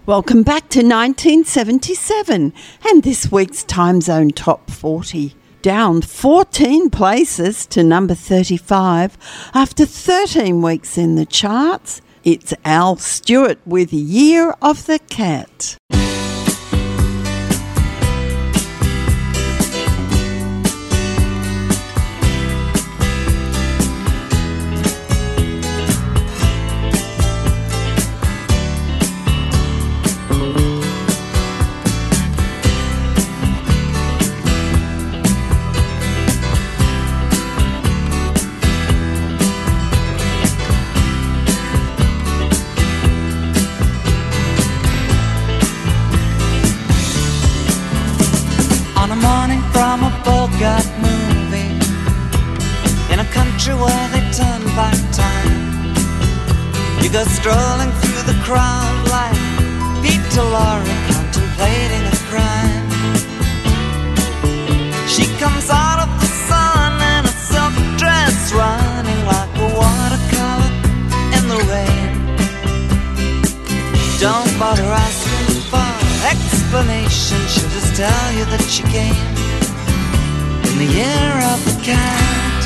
Welcome back to 1977 and this week's Time Zone Top 40. Down 14 places to number 35 after 13 weeks in the charts. It's Al Stewart with Year of the Cat. From a Bogart movie in a country where they turn back time. You go strolling through the crowd like Peter Lorre contemplating a crime. She comes out of the sun in a silk dress, running like a watercolor in the rain. Don't bother asking for explanation, she'll just tell you that she came in the year of the cat.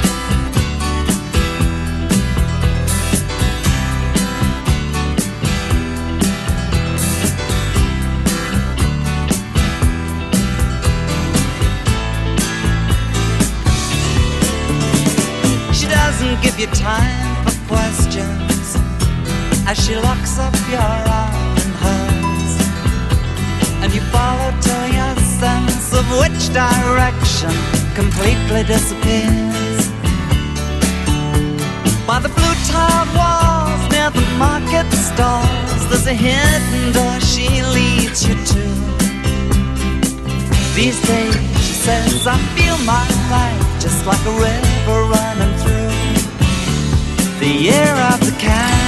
She doesn't give you time for questions as she locks up your arm in hers, and you follow to your sense of which direction completely disappears. By the blue tiled walls near the market stalls, there's a hidden door she leads you to. These days, she says, I feel my life just like a river running through the year of the cat.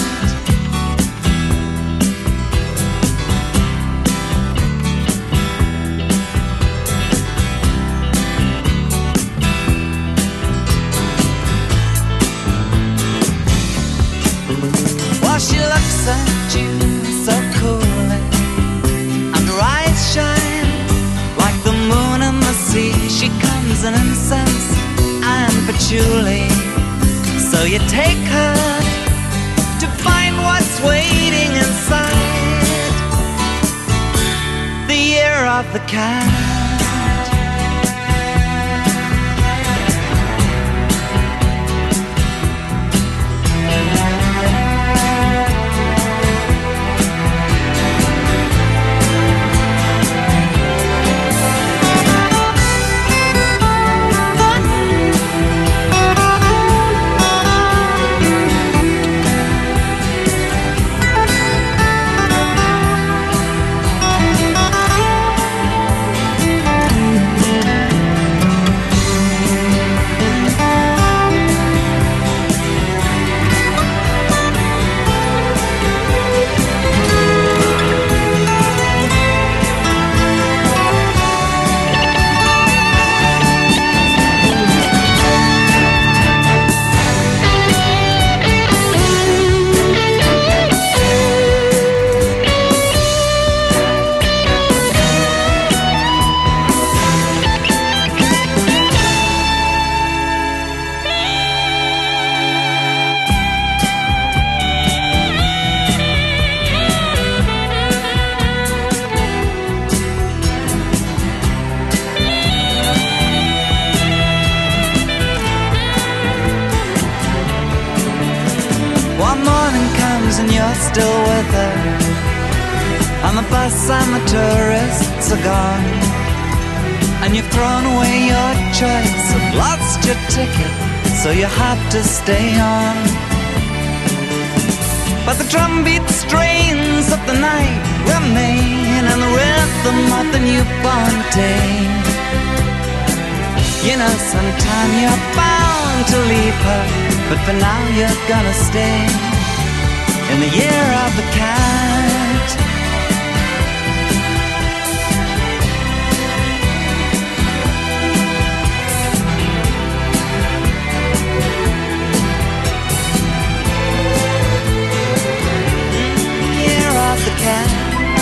She looks at you so coolly, and her eyes shine like the moon and the sea. She comes in incense and patchouli, so you take her to find what's waiting inside the year of the cat. And you're still with her on the bus and the tourists are gone, and you've thrown away your choice and lost your ticket, so you have to stay on. But the drumbeat strains of the night remain, and the rhythm of the newborn day. You know sometime you're bound to leave her, but for now you're gonna stay in the year of the cat. Year of the cat.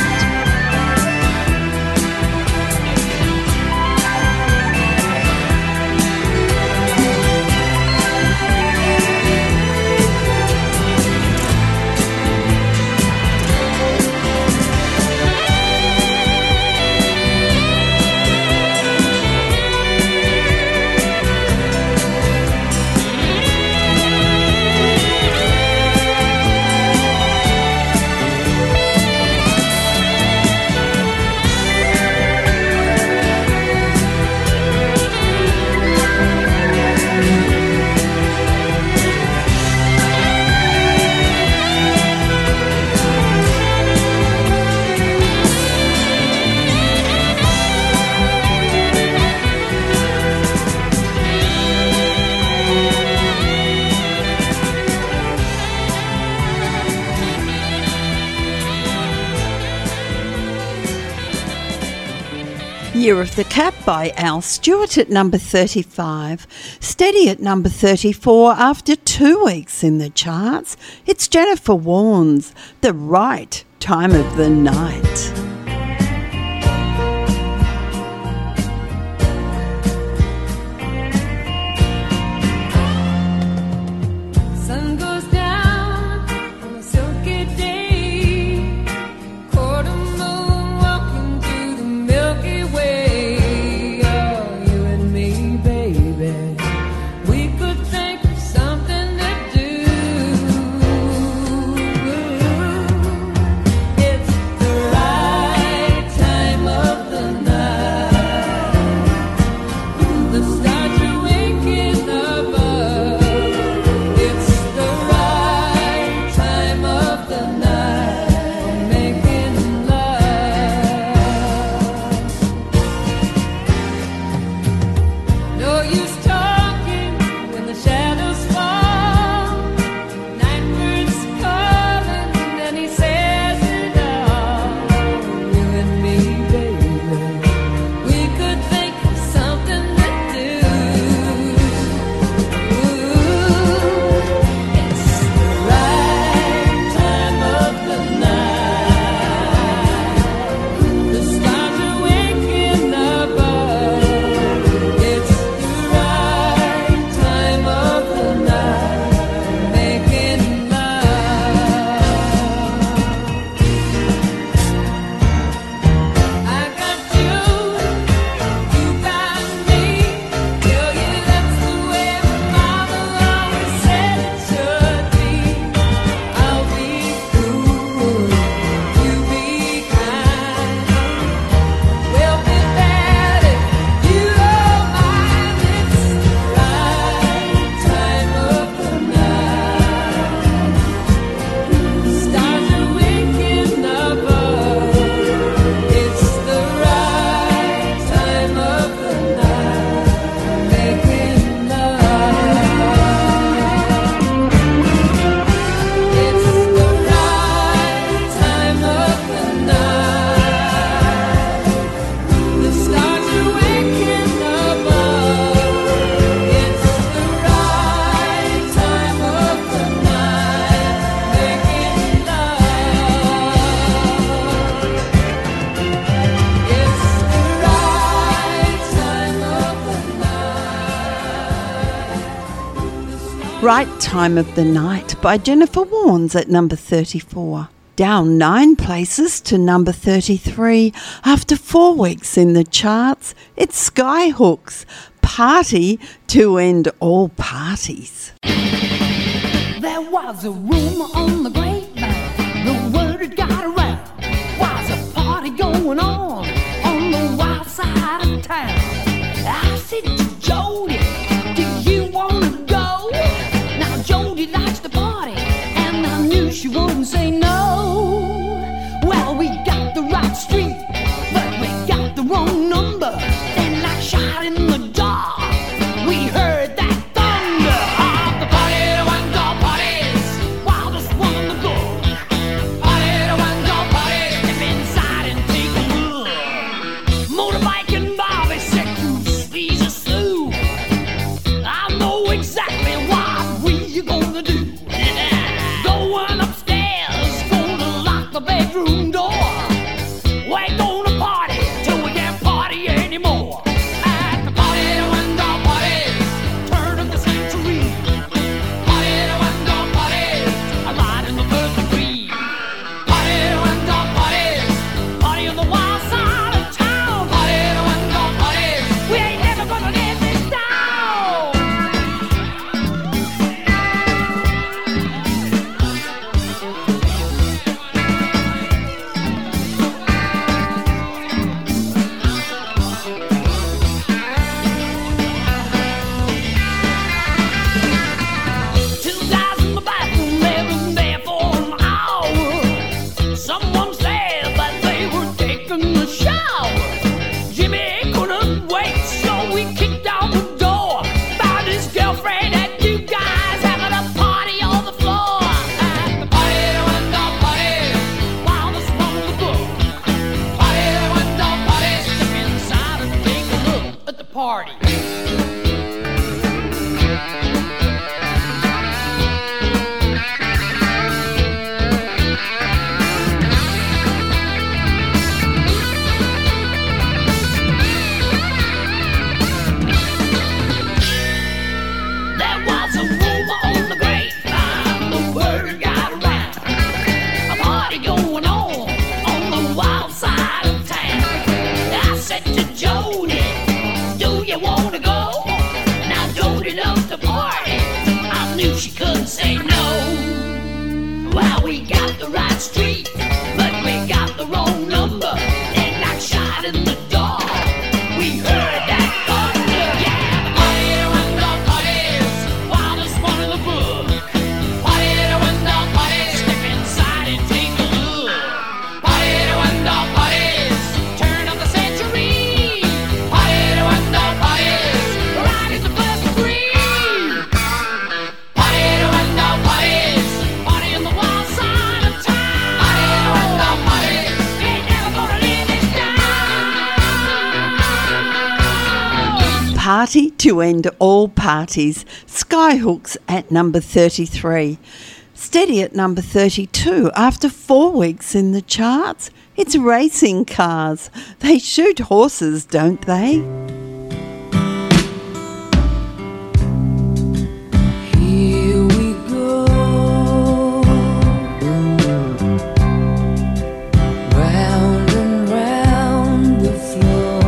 Year of the Cat by Al Stewart at number 35. Steady at number 34 after 2 weeks in the charts. It's Jennifer Warnes, The Right Time of the Night. Right Time of the Night by Jennifer Warnes at number 34. Down 9 places to number 33 after 4 weeks in the charts. It's Skyhooks, Party to End All Parties. There was a rumor on the grapevine, the word had got around. Was a party going on the wild side of town. I said to Jody, do you want to go? Now Jody likes to party, and I knew she wouldn't say no. Well, we got the right street, but we got the wrong number. Then like shot in the dark, we heard that thunder of the party to one call parties, wildest one in the world. Party to one call parties, step inside and take a look. Motorbike and Bobby said he's a slew. I know exactly what we're gonna do. Going upstairs, gonna lock the bedroom door. We're gonna party till we can't party anymore. party. She couldn't say no. Well, we got the right street, but we got the wrong number. And like shot in the dark, we heard that thunder. Yeah, the party in the window parties, wildest one in the book. Party in the window parties, step inside and take a look. Party in the window parties, turn of the century. Party in the window parties, right in the first degree. Party to end all parties, Skyhooks at number 33. Steady at number 32 after 4 weeks in the charts. It's racing cars. They shoot horses, don't they? Here we go, round and round the floor.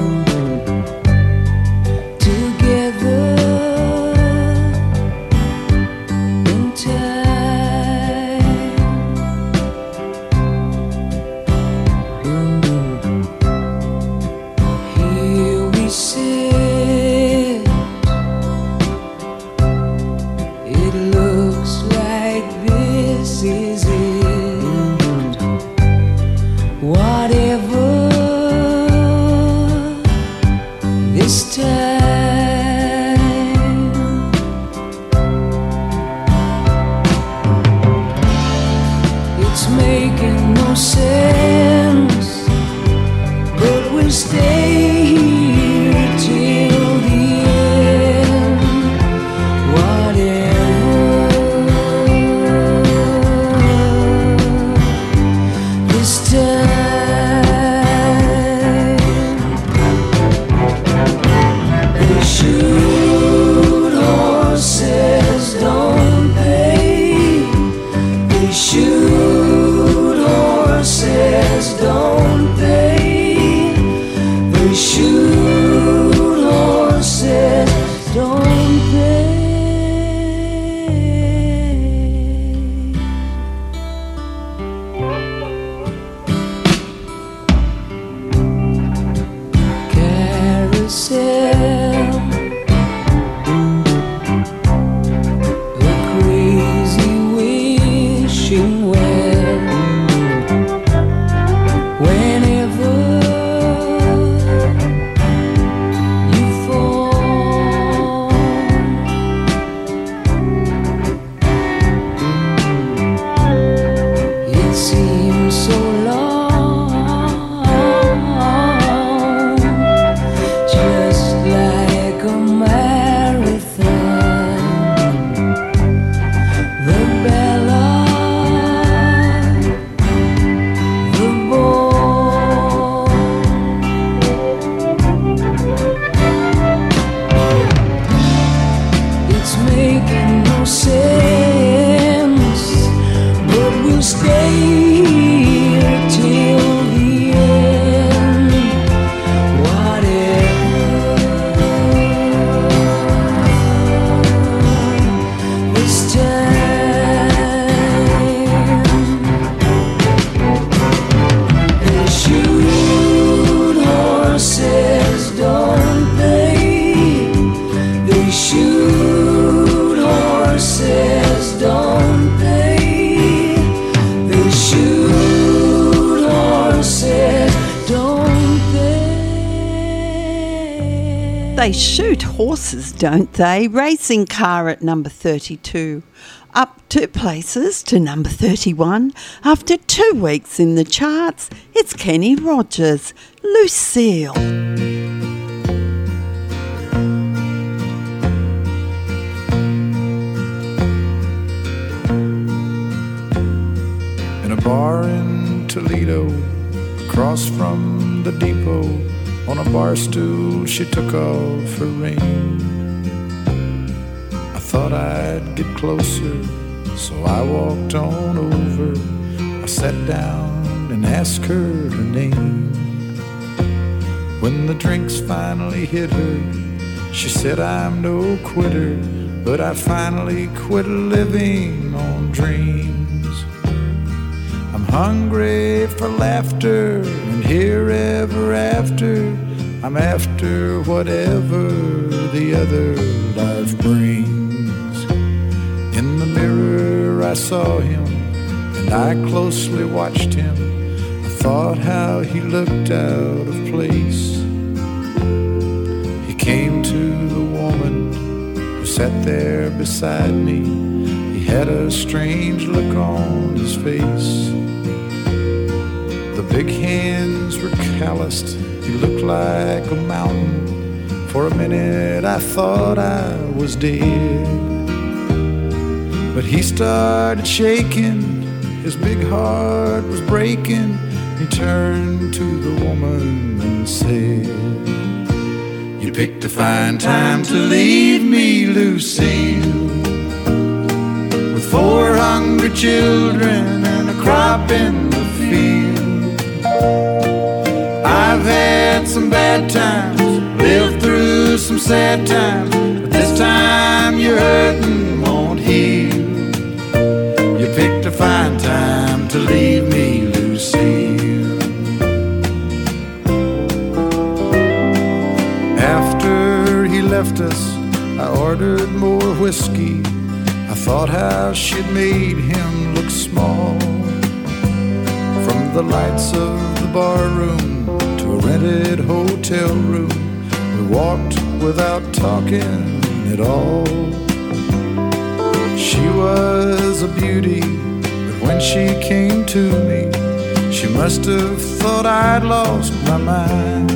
They shoot horses, don't they? Racing car at number 32. Up 2 places to number 31. After 2 weeks in the charts, it's Kenny Rogers, Lucille. Toledo, across from the depot. On a bar stool she took off her ring. I thought I'd get closer, so I walked on over. I sat down and asked her her name. When the drinks finally hit her, she said, I'm no quitter, but I finally quit living on dreams. I'm hungry for laughter, and here ever after, I'm after whatever the other life brings. In the mirror I saw him, and I closely watched him. I thought how he looked out of place. He came to the woman who sat there beside me. He had a strange look on his face. The big hands were calloused. He looked like a mountain. For a minute I thought I was dead. But he started shaking. His big heart was breaking. He turned to the woman and said, You picked a fine time to leave me, Lucille, with 4 hungry children and a crop in the field. I've had some bad times, lived through some sad times, but this time your hurting won't heal. You picked a fine time to leave me, Lucille. After he left us, I ordered more whiskey. I thought how she'd made him look small. From the lights of the bar room to a rented hotel room, we walked without talking at all. She was a beauty, but when she came to me, she must have thought I'd lost my mind.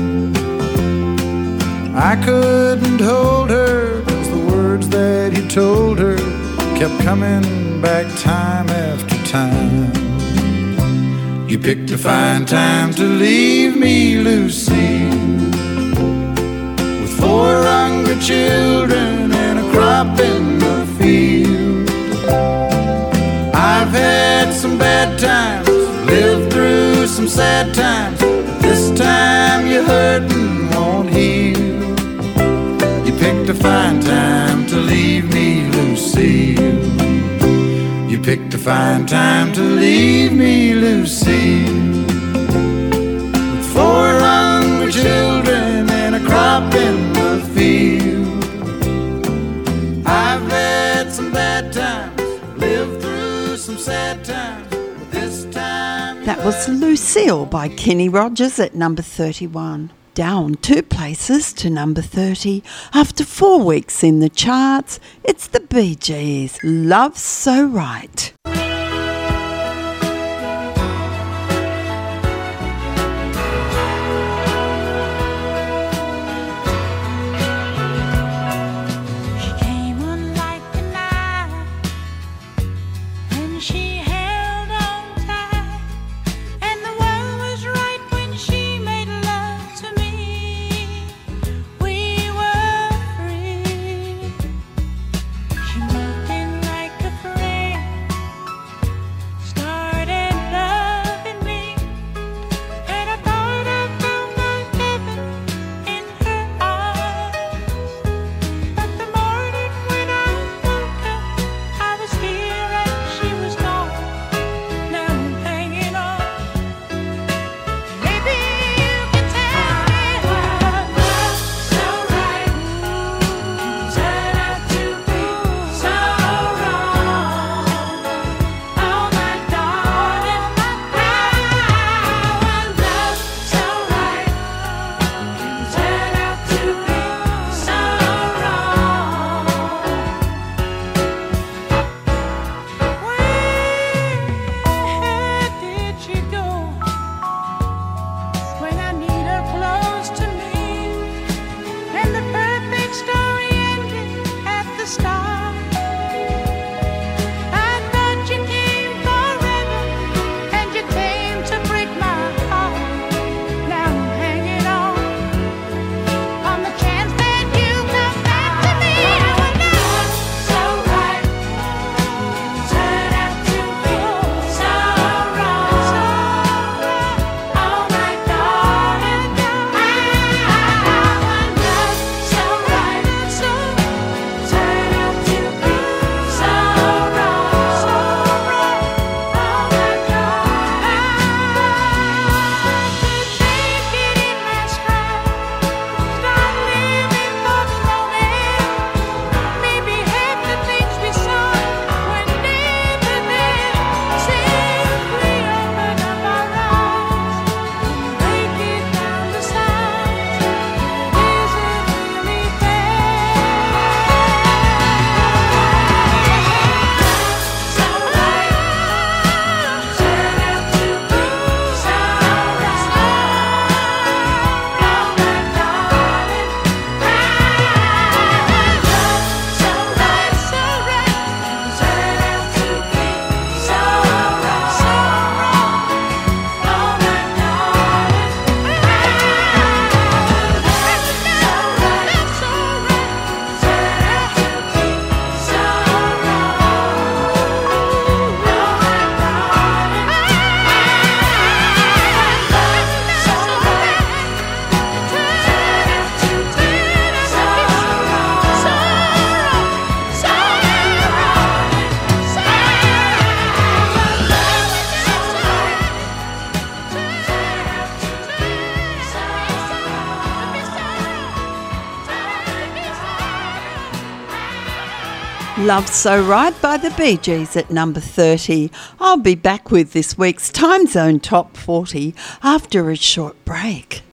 I couldn't hold her, 'cause the words that he told her kept coming back time after time. You picked a fine time to leave me, Lucille, with 4 hungry children and a crop in the field. I've had some bad times, lived through some sad times, but this time your hurting won't heal. You picked a fine time to leave me, Lucille. You picked a fine time to leave me, Lucille, with 4 hungry children and a crop in the field. I've had some bad times, lived through some sad times, but this time That was Lucille by Kenny Rogers at number 31. Down 2 places to number 30. After 4 weeks in the charts, it's the Bee Gees, Love So Right. She came on like a knife, and she held on tight, and the world was right when she made love to me. We were free. She moved in like a friend, Love So Right by the Bee Gees at number 30. I'll be back with this week's Time Zone Top 40 after a short break.